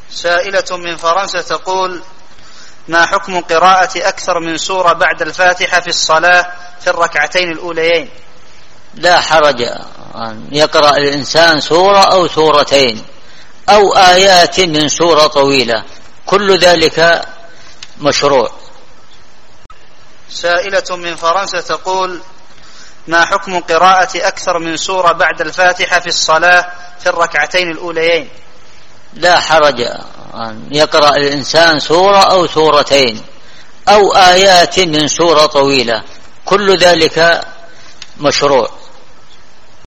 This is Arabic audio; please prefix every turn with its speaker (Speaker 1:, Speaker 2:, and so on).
Speaker 1: سائلة من فرنسا تقول: ما حكم قراءة أكثر من سورة بعد الفاتحة في الصلاة في الركعتين الأوليين؟
Speaker 2: لا حرج أن يقرأ الإنسان سورة أو سورتين أو آيات من سورة طويلة، كل ذلك مشروع.
Speaker 1: سائلة من فرنسا تقول: ما حكم قراءة أكثر من سورة بعد الفاتحة في الصلاة في الركعتين الأوليين؟
Speaker 2: لا حرج أن يقرأ الإنسان سورة أو سورتين أو آيات من سورة طويلة، كل ذلك مشروع.